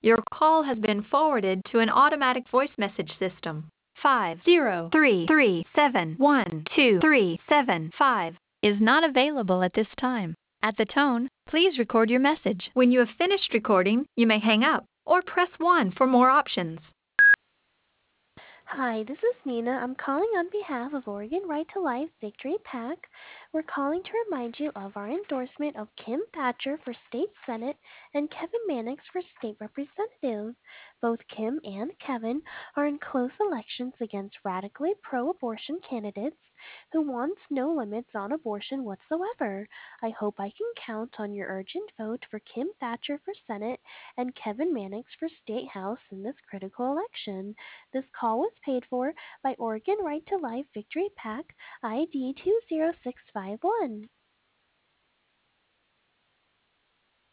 Your call has been forwarded to an automatic voice message system. 503371237 is not available at this time. At the tone, please record your message. When you have finished recording, you may hang up or press 1 for more options. Hi, this is Nina. I'm calling on behalf of Oregon Right to Life Victory PAC. We're calling to remind you of our endorsement of Kim Thatcher for State Senate and Kevin Mannix for State Representative. Both Kim and Kevin are in close elections against radically pro abortion candidates who want no limits on abortion whatsoever. I hope I can count on your urgent vote for Kim Thatcher for Senate and Kevin Mannix for State House in this critical election. This call was paid for by Oregon Right to Life Victory PAC ID 20651.